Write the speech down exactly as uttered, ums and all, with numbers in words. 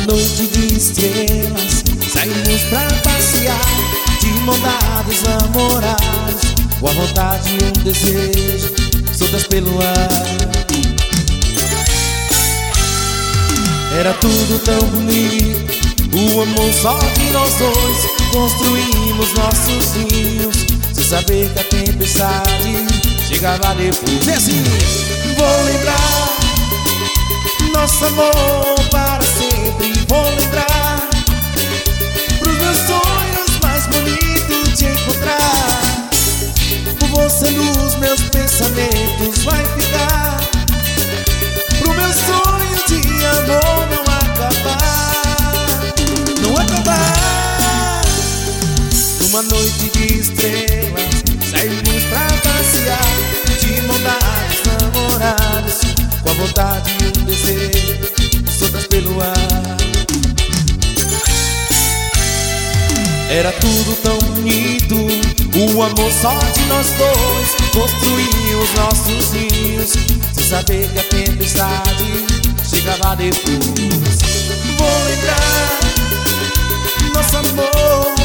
noite de estrelas, saímos pra passear, de mão dadas, namorados, com a vontade e um desejo, soltas pelo ar. Era tudo tão bonito, o amor só de nós dois. Construímos nossos ninhos, sem saber que a tempestade chegava depois. E assim, vou lembrar nosso amor para sempre. Vou lembrar pros meus sonhos mais bonitos te encontrar. Por você nos meus pensamentos vai ficar. Pro meu sonho de amor não acabar, não acabar. Numa noite de estrelas, saímos pra passear, de mão dadas, namorados, com a vontade e um desejo, soltas pelo ar. Era tudo tão bonito, o amor só de nós dois. Construímos nossos ninhos, sem saber que a tempestade chegava depois. Vou lembrar nosso amor